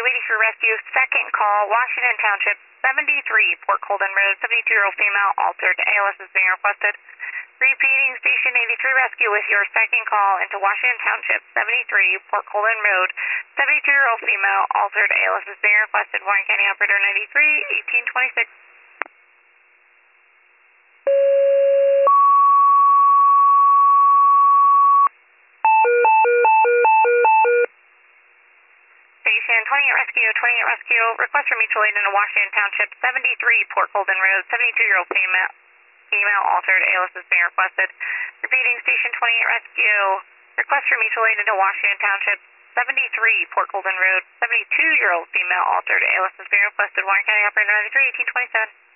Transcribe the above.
for rescue, second call, Washington Township, 73, Port Colden Road, 72-year-old female, altered, ALS is being requested. Repeating, Station 83 Rescue with your second call into Washington Township, 73, Port Colden Road, 72-year-old female, altered, ALS is being requested. Warren County Operator 93, 1826. Station 28 Rescue, request for mutual aid into Washington Township, 73, Port Colden Road, 72-year-old female, altered, ALS is being requested. Repeating, Station 28 Rescue, request for mutual aid into Washington Township, 73, Port Colden Road, 72-year-old female, altered, ALS is being requested. Warren County Operator 93, 1827.